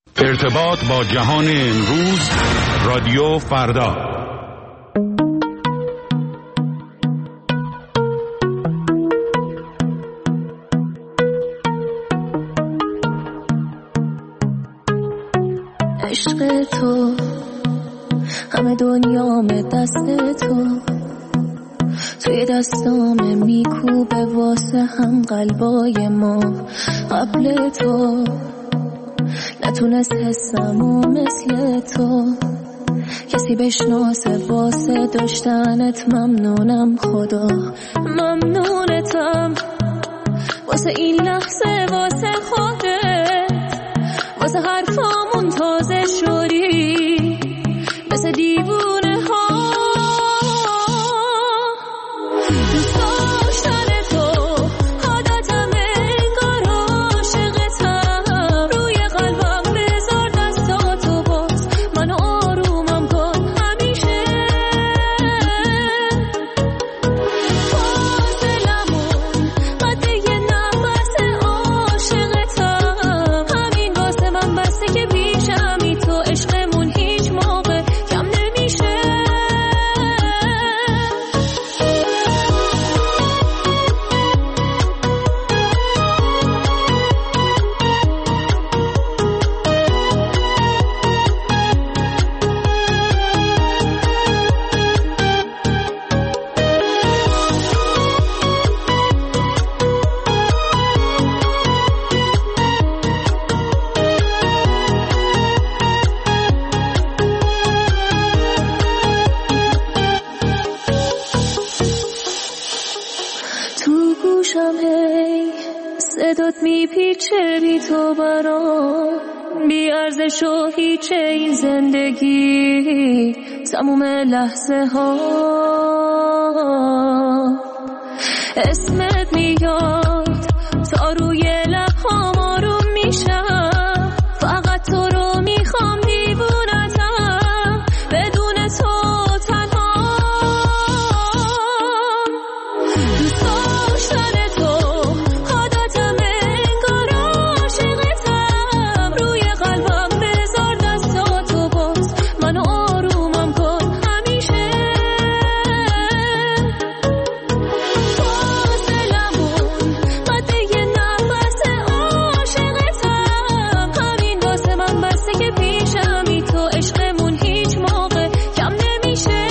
ارتباط با جهان امروز، رادیو فردا. عشق تو همه دنیام دست تو، توی دستام میکوبه واسه هم قلبای ما. قبل تو نتونست حسمو مثل تو کسی بشناسه، واسه داشتنت ممنونم خدا. ممنونتم واسه این لحظه، واسه خودت، واسه حرفامون تازه شدی مثل دیوونه ها. دوست داشتن تو عادتم، انگار عاشقتم. روی قلبم بذار دستاتو باز، منو آرومم کن همیشه. فاصلمون قد یه نفس عاشقتم. همین واسه من بسته که پیشمی تو، عشقمون هیچ موقع کم نمیشه. تو گوشم هی صدات میپیچه، بی تو برام بی ارزش و هیچه این زندگی، تموم لحظه ها. اسمت میاد تا روی لبهام آروم میشم، فقط تو رو میخوام، دیوونتم بدون تو تنها. دوست داشتن تو عادتم، انگار عاشقتم. روی قلبم بذار دستاتو باز، منو آرومم کن همیشه. فاصلمون قد یه نفس عاشقتم. همین واسه من بسته که پیشمی تو، عشقمون هیچ موقع کم نمیشه.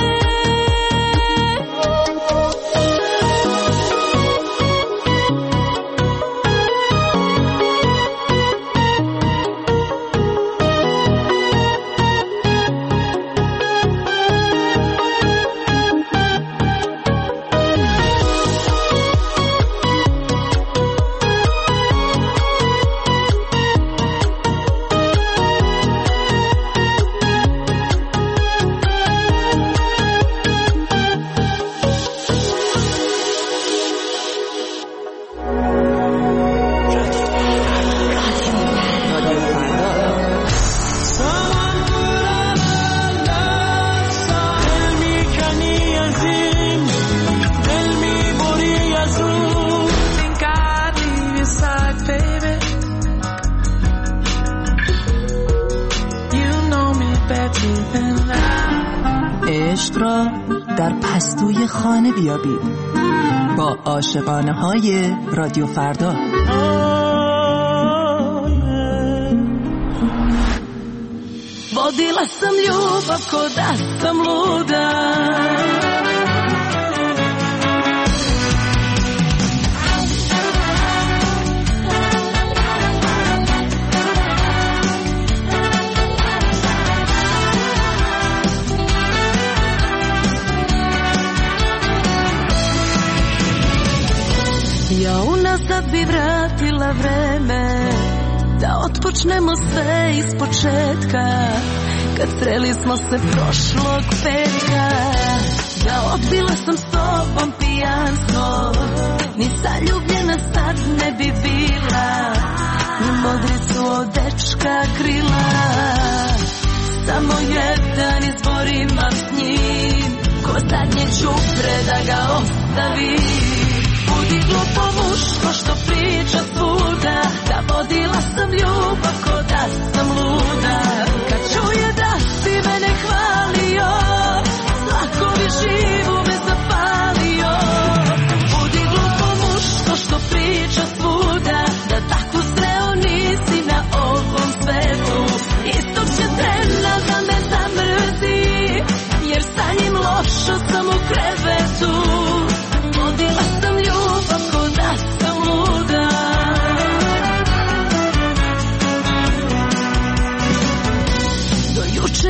عشق را در پستوی خانه بیابید با عاشقانه های رادیو فردا. Vodila sam ljubav ko da sam luda, ja unazad bi vratila vreme, da otpočnemo sve iz početka, kad sreli smo se prošlog petka. Da odbila sam s tobom pijanstvo, ni zaljubljena sad ne bi bila, ni modricu od dečka krila. Samo jedan izbor imam s njim, ko zadnje čupre da ga ostavim. Budi glupo muško što priča svuda, da vodila sam ljubav ko da sam luda.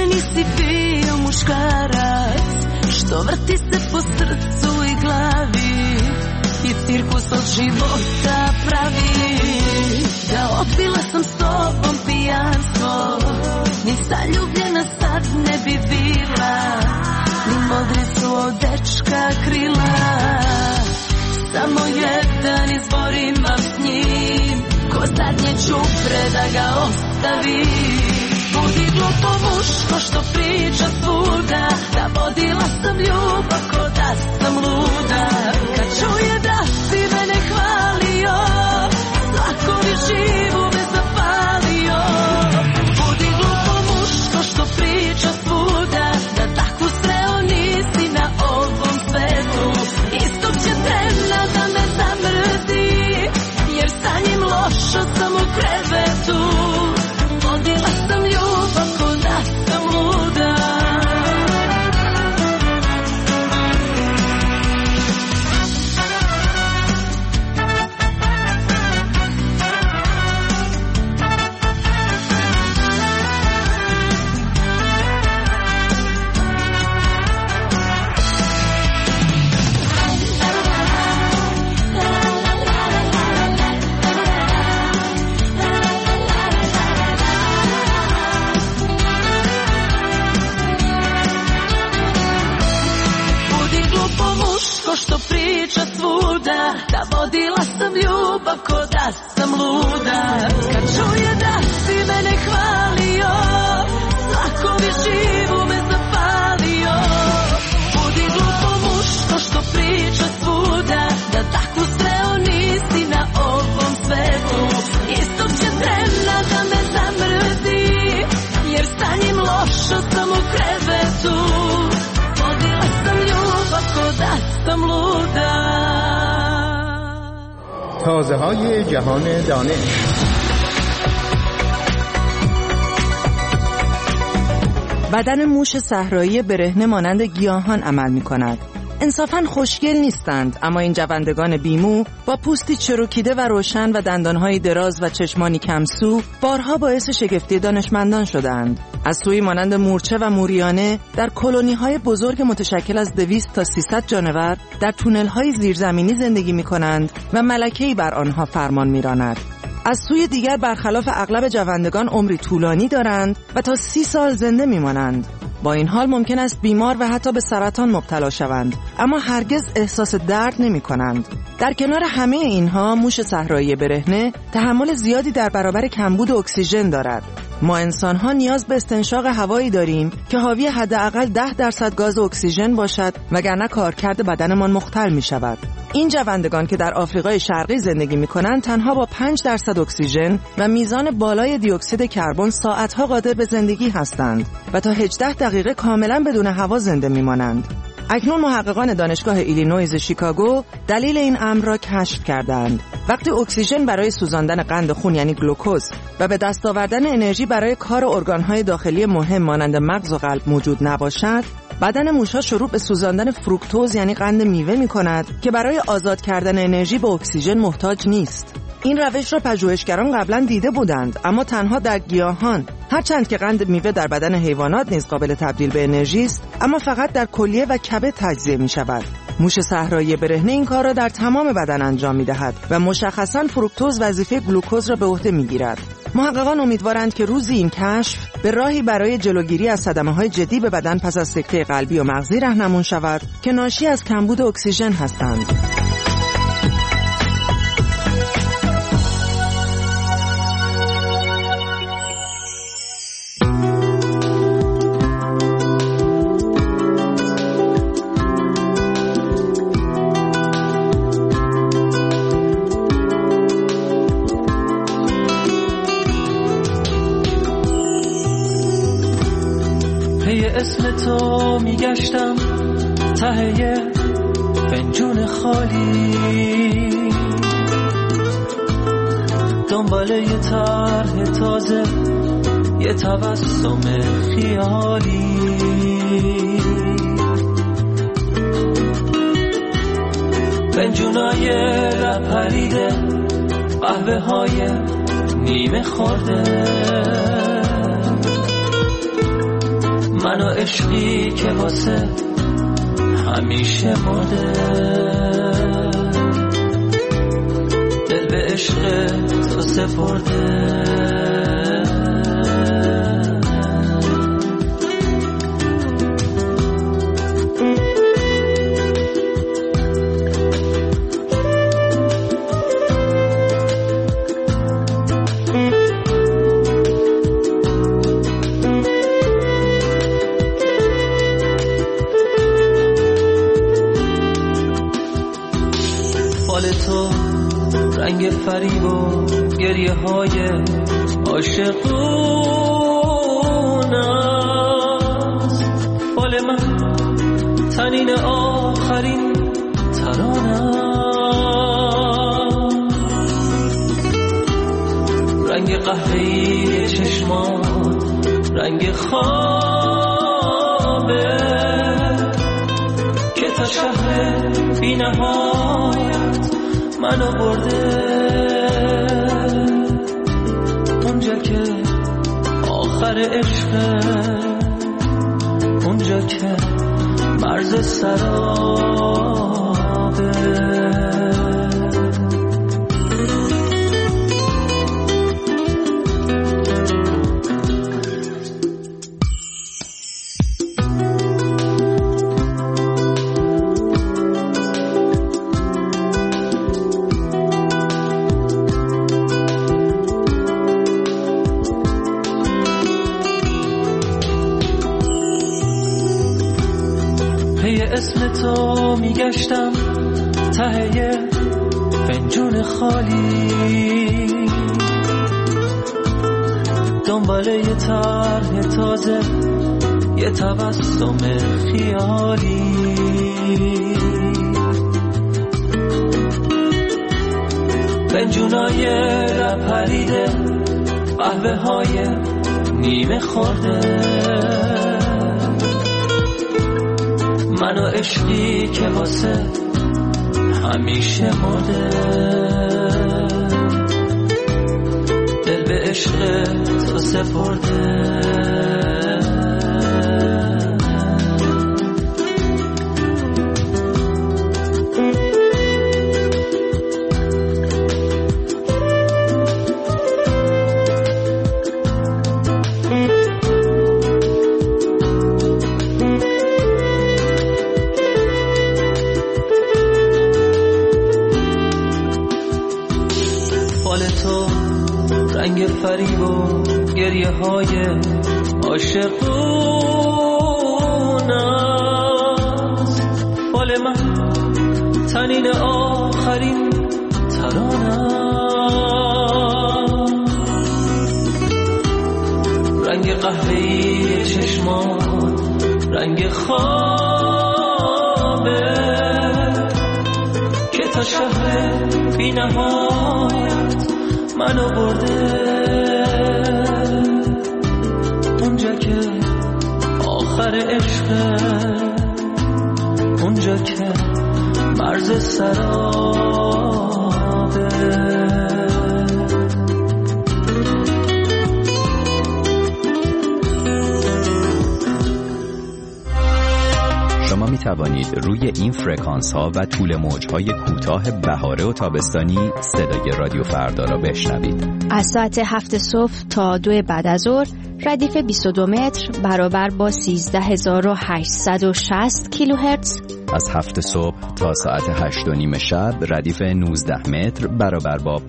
nisi bio muškarac što vrti se po srcu i glavi i cirkus od života pravi. Da odbila sam s tobom pijanstvo, ni zaljubljena sad ne bi bila, ni modri su od dečka krila. Samo jedan izborim vam s njim, ko zadnje čupre da ga ostavim. Budi glupo muško što priča svuda, da vodila sam ljubav ko da sam luda. Kad čuje da si mene hvalio, znakovi živu me zapalio. Budi glupo muško što priča svuda, da takvu sreo nisi na ovom svetu. Istog će trena da me zamrzi, jer sa njim lošo sam u krevetu. Vodila sam ljubav ko da sam luda. Što priča svuda, da vodila sam ljubav ko da sam luda. Kad čuje da si mene hvalio, znakovi živu me zapalio. Budi glupo muško što priča svuda, da takvu sreo nisi na ovom svetu. Istog će trena da me zamrzi, jer sa njim lošo sam u krevetu. Vodila sam ljubav ko da sam luda. تازه های جهان دانش. بدن موش صحرایی برهنه مانند گیاهان عمل می کند. انصافاً خوشگل نیستند، اما این جوندگان بیمو با پوستی چروکیده و روشن و دندانهای دراز و چشمانی کمسو بارها باعث شگفتی دانشمندان شدند. از سوی مانند مورچه و موریانه در کلونی‌های بزرگ متشکل از 200 تا 300 جانور در تونل‌های زیرزمینی زندگی می‌کنند و ملکه‌ای بر آنها فرمان می‌راند. از سوی دیگر برخلاف اغلب جوندگان عمری طولانی دارند و تا 30 سال زنده می‌مانند. با این حال ممکن است بیمار و حتی به سرطان مبتلا شوند، اما هرگز احساس درد نمی کنند. در کنار همه اینها موش صحرایی برهنه تحمل زیادی در برابر کمبود اکسیژن دارد. ما انسان‌ها نیاز به استنشاق هوایی داریم که حاوی حداقل 10% گاز اکسیژن باشد، وگرنه کارکرد بدنمان مختل می‌شود. این جوندگان که در آفریقای شرقی زندگی می‌کنند تنها با 5% اکسیژن و میزان بالای دی اکسید کربن ساعت‌ها قادر به زندگی هستند و تا 18 دقیقه کاملاً بدون هوا زنده می‌مانند. اکنون محققان دانشگاه ایلینویز شیکاگو دلیل این امر را کشف کردند. وقتی اکسیژن برای سوزاندن قند خون یعنی گلوکوز و به دست آوردن انرژی برای کار ارگان‌های داخلی مهم مانند مغز و قلب موجود نباشد، بدن موش‌ها شروع به سوزاندن فروکتوز یعنی قند میوه می‌کند که برای آزاد کردن انرژی به اکسیژن محتاج نیست. این روش را پژوهشگران قبلا دیده بودند، اما تنها در گیاهان. هرچند که قند میوه در بدن حیوانات نیز قابل تبدیل به انرژی است، اما فقط در کلیه و کبد تجزیه می شود. موش صحرایی برهنه این کار را در تمام بدن انجام می دهد و مشخصاً فروکتوز وظیفه گلوکوز را به عهده می گیرد. محققان امیدوارند که روزی این کشف به راهی برای جلوگیری از صدمه‌های جدی به بدن پس از سکته قلبی و مغزی راهنمون شود که ناشی از کمبود اکسیژن هستند. اسم تو میگشتم ته فنجون خالی، دنبال یه طرح تازه، یه تبسم خیالی. فنجونای رپریده، قهوه های نیمه خورده، منو عشقی که واسه همیشه مرده، دل به عشق تو سپرده. تو رنگ فریب و گریه های عاشقون است، فال من تنین آخرین ترانه، رنگ قهوه‌ای چشمان رنگ خوابه که تا شهر بی نهایت منو برده، اونجا که آخر عشقه، اونجا که مرز سرابه. اسم تو میگشتم ته فنجون خالی، دنبال یه طرح تازه، یه تبسم خیالی. فنجونای لب پریده، قهوه های نیمه خورده، منو عشقی که واسه همیشه مرده، دل به عشق تو سپرده. رنگ فریب و گریه های عاشقون است، فال من تنین آخرین ترانه، رنگ قهوه‌ای چشمان رنگ خوابه که تا شهر بی نهایت منو برده، اونجا که آخر عشقه، اونجا که مرز سرابه. شما می توانید روی این فرکانس ها و طول موج های کوتاه بهاره و تابستانی صدای رادیو فردا را بشنوید. از ساعت 7 صبح تا 2 بعد از ظهر ردیف 22 متر برابر با 13860 کیلوهرتز. از 7 صبح تا ساعت 8:30 شب ردیف 19 متر برابر با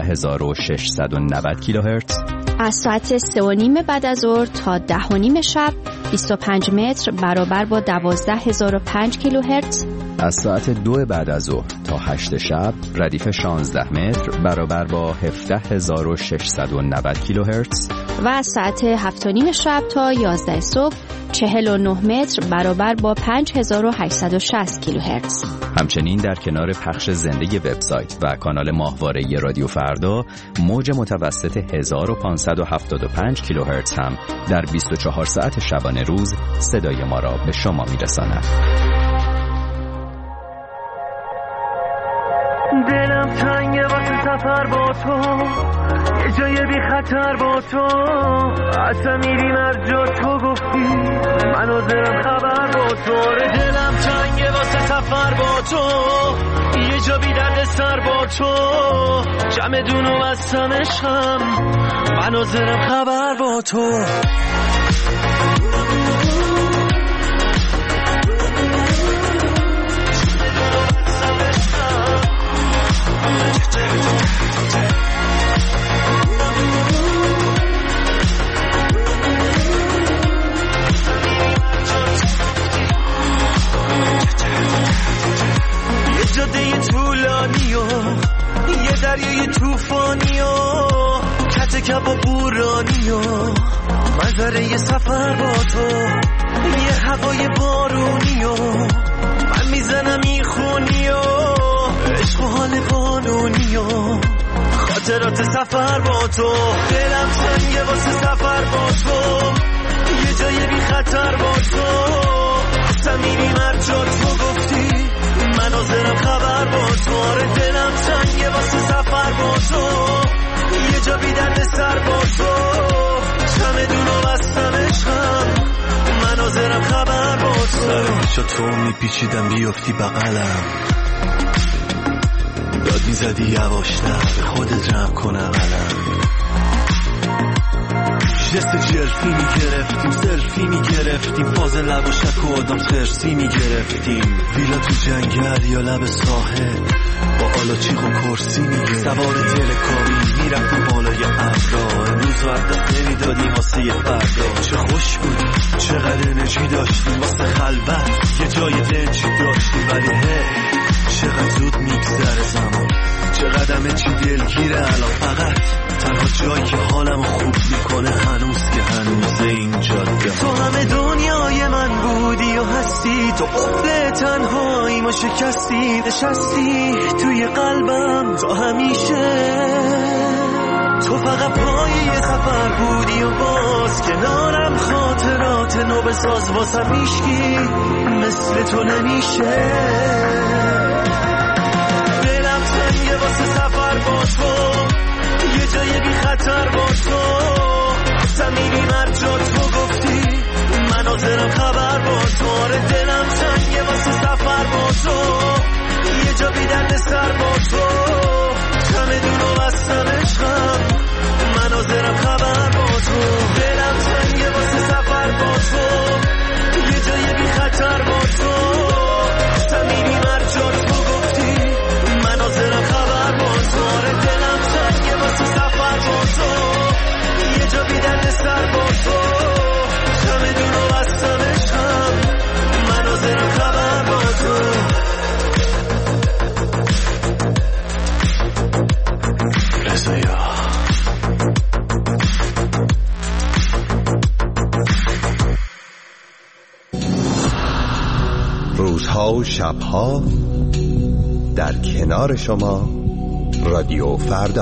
15690 کیلوهرتز. از ساعت 3:30 بعد از ظهر تا 10:30 شب 25 متر برابر با 12005 کیلوهرتز. از ساعت 2 بعد از ظهر تا 8 شب ردیف 16 متر برابر با 17690 کیلوهرتز. و از ساعت 7:30 شب تا 11 صبح 49 متر برابر با 5860 کیلوهرتز. همچنین در کنار پخش زنده وبسایت و کانال ماهواره رادیو فردا، موج متوسط 1575 کیلوهرتز هم در 24 ساعت شبانه روز صدای ما را به شما میرساند. دلم تنگه واسه سفر با تو، یه جای بی خطر با تو، اصلا میریم هر جا تو گفتی، من حاضرم خبر با تو. دلم تنگه واسه سفر با تو، یه جا بی درد سر با تو، جمع دونو بستم عشقم، من حاضرم خبر با تو. جاده طولانی و یه دریای توفانی و کت کب و بورانی و منظره یه سفر با تو، یه هوای بارونی و من میزنم این خونی و عشق و حال قانونی و خاطرات سفر با تو. دلم سنگه واسه سفر با تو، یه جای بی خطر با تو، اصلا میریم هر جا تو گفتی، من حاضرم خبر با تو. آره دلم تنگه واسه سفر با تو، یه جا بی درد سر با تو، چمدونو بستم عشقم، من حاضرم خبر با تو. سر تو میپیچیدم بیفتی بغلم، داد میزدی یواشتر به خودت جمع کنم علم، جست جرفی میگرفتیم، سلفی میگرفتیم، فاز لب و شک و آدم خرسی میگرفتیم، ویلا تو جنگل یا لب ساحل با آلاچیق و کرسی میگرفتیم، سوار تلکابی میرفتیم بالای ابرا، امروز وقت نمیدادیم واسه یه فردا. چه خوش بود چقدر انرژی داشتیم واسه خلوت، یه جای دنجی داشتیم، ولی هی چقدر زود میگذره زمان، چقدر همه چی دلگیره الان، فقط تنها جایی که حالم خوب میکنه هنوز که هنوز این جاده. تو همه دنیای من بودی و هستی، تو قفل تنهایی ما شکستی، نشستی توی قلبم تا همیشه، تو فقط پای سفر بودی و باز کنارم خاطرات نو بساز، واسم میشکی مثل تو نمیشه. دلم تنگه واسه سفر با تو، یه جای بی خطر با تو، اصلا میریم هر جا تو گفتی، من حاضرم خبر با تو. آره دلم تنگه واسه سفر با تو، یه جا بی درد سر با تو، چمدونو بستم عشقم، من حاضرم خبر با تو. دلم تنگه واسه سفر با تو، یه جای بی خطر با تو، اصلا میریم هر جا تو گفتی، من حاضرم خبر با تو. آره دلم تنگه واسه سفر با تو، یه جا بی درد سر با تو، چمدونو بستم عشقم، من حاضرم خبر با تو. رضایا روزها و شبها در کنار شما رادیو فردا.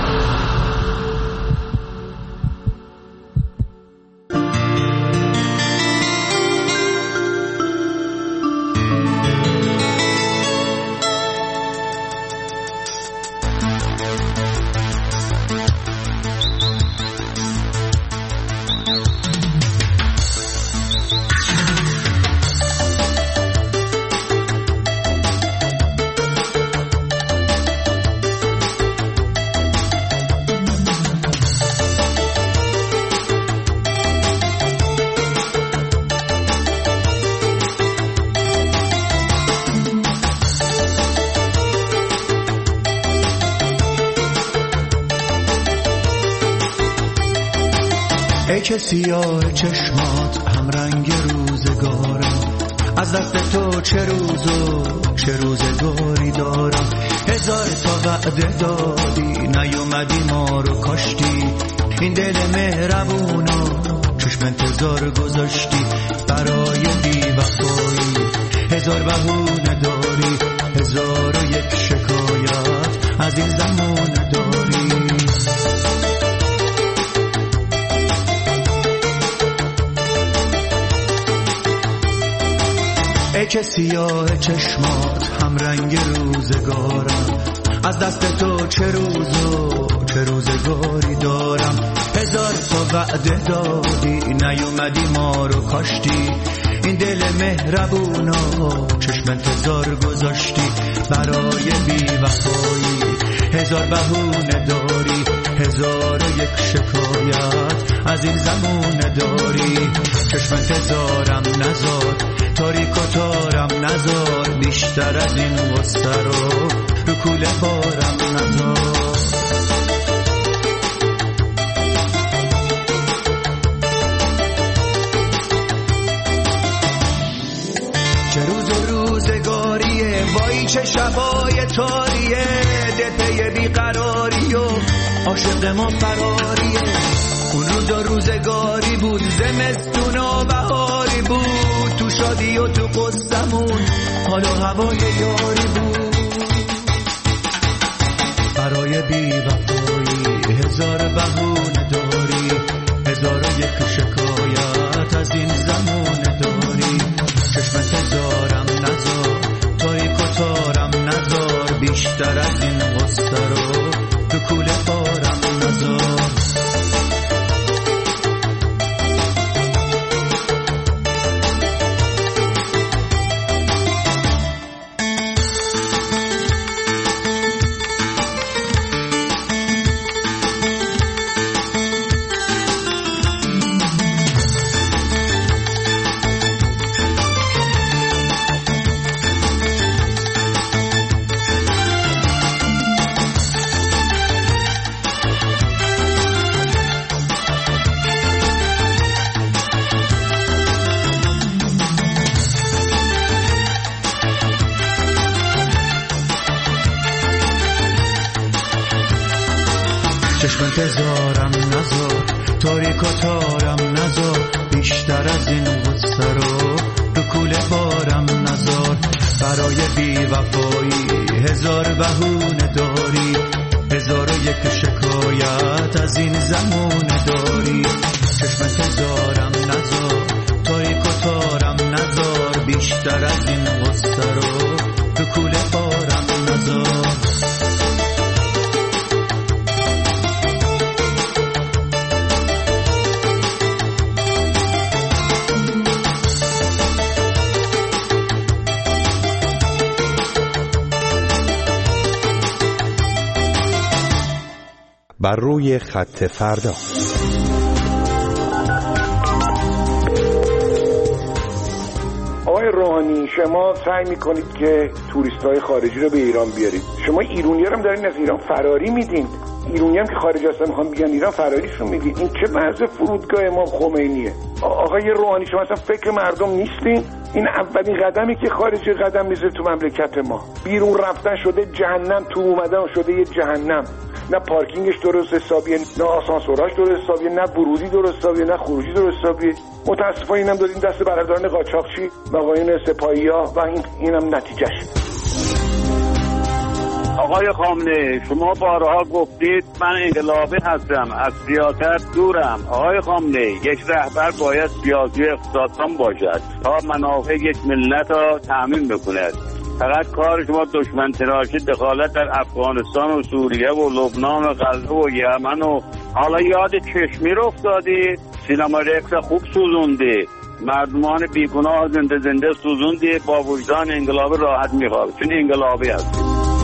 ای که سیاه چشمات هم رنگ روزگارم، از دست تو چه روز و چه روزگاری دارم. هزار تا وعده دادی نیومدی ما رو کاشتی، این دل مهربونو چشم انتظار گذاشتی برای بی‌وفایی. هزار بهونه داری، هزار و یک شکایت از این زمانه داری. ای که سیاه چشمات هم رنگ روزگارم، از دست تو چه روز و چه روزگاری دارم. هزار تا وعده دادی نیومدی ما رو کاشتی، این دل مهربونا چشم انتظار گذاشتی. برای بی وفایی هزار بهونه داری، 1001 شکایت از این زمونه داری. چشم انتظارم نزار، تاریک و تارم نزار، بیشتر از این غصه رو کوله بارم نزار. چه روز و روزگاریه، وای چه شبای تاریه، دپه بیقراری و عاشق ما فراریه. اون روز و روزگاری بود، زمستون و بهاری بود، تو شادی و تو قصمون حال و هوای یاری بود. برای بی وفایی هزار بهونه داری، 1001 شکایت از این زمونه داری. چشم انتظارم نزار، تاریک و تارم نزار، بیشتر از این غصه رو تو کوله بارم نزار. چشم انتظارم نزار، تاریک و تارم نزار، بیشتر از این غصه رو کوله بارم نزار. برای بی وفایی هزار بهونه داری، 1001 شکایت از این زمونه داری. چشم انتظارم نزار، تاریک و تارم نزار، بیشتر از این غصه رو کوله بارم نزار. بر روی خط فردا. آقای روحانی، شما سعی میکنید که توریست‌های خارجی رو به ایران بیارید. شما ایرانی‌ها هم دارین از ایران فراری میدین. ایرانی هم که خارج هستن میخوان بیان ایران فراریشون میدین. این چه وضع فرودگاه امام خمینیه؟ آقای روحانی، شما اصلا فکر مردم نیستین. این اولین قدمی که خارجی قدم میذاره تو مملکت ما. بیرون رفتن شده جهنم، تو اومدن شده یه جهنم. نه پارکینگش درست حسابیه، نه آسانسوراش درست حسابیه، نه ورودی درست حسابیه، نه خروجی درست حسابیه. متاسفانه اینم دادیم دست برادران قاچاقچی و آقایون سپاهی‌ها و اینم نتیجهش. آقای خامنه‌ای، شما بارها گفتید من انقلابی هستم، از سیاست دورم. آقای خامنه‌ای، یک رهبر باید سیاسی اقتصاددان باشد تا منافع یک ملت را تأمین بکند. فقط کار شما دشمن تراشی، دخالت در افغانستان و سوریه و لبنان و غزه و یمن و حالا یاد کشمیر افتادی. سینما رقص خوب سوزوندی، مردمان بیگناه زنده سوزوندی، با وجدان انقلابی راحت میخواد چون انقلابی هستی.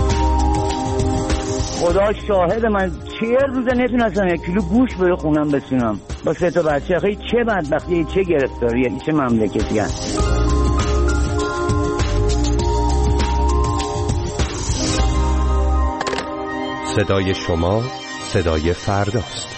خدا شاهد من 40 روزه نتونستم 1 کیلو گوشت به خونم بسونم با 3 تا بچه. خیلی چه بدبختی، چه گرفتاریه، چه مملکتی هست. صدای شما صدای فرداست.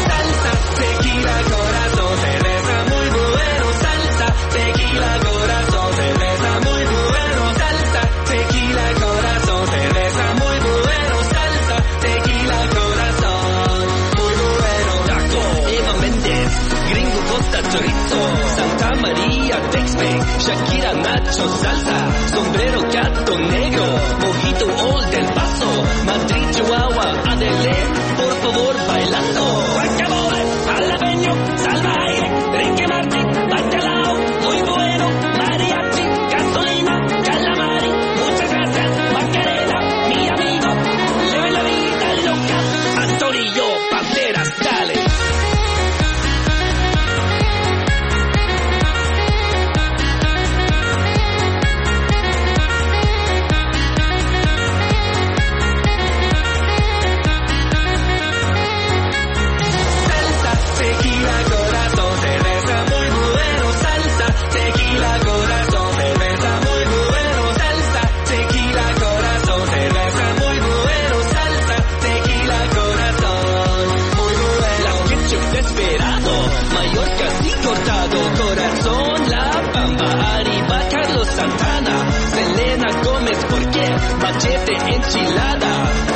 Tequila corazón, borracho, salsa, sombrero, gato negro, mojito Old del Paso, Madrid, Chihuahua, Adele, por favor bailando. Guacamole, jalapeño, salvaje, Ricky Martin, bacalao, muy bueno, mariachi, gasolina, calamari, muchas gracias, Macarena, mi amigo, leve la vida loca, Antonio Banderas, dale. Corazón, La Bamba, arriba Carlos Santana, Selena Gómez, ¿por qué? Machete, enchilada,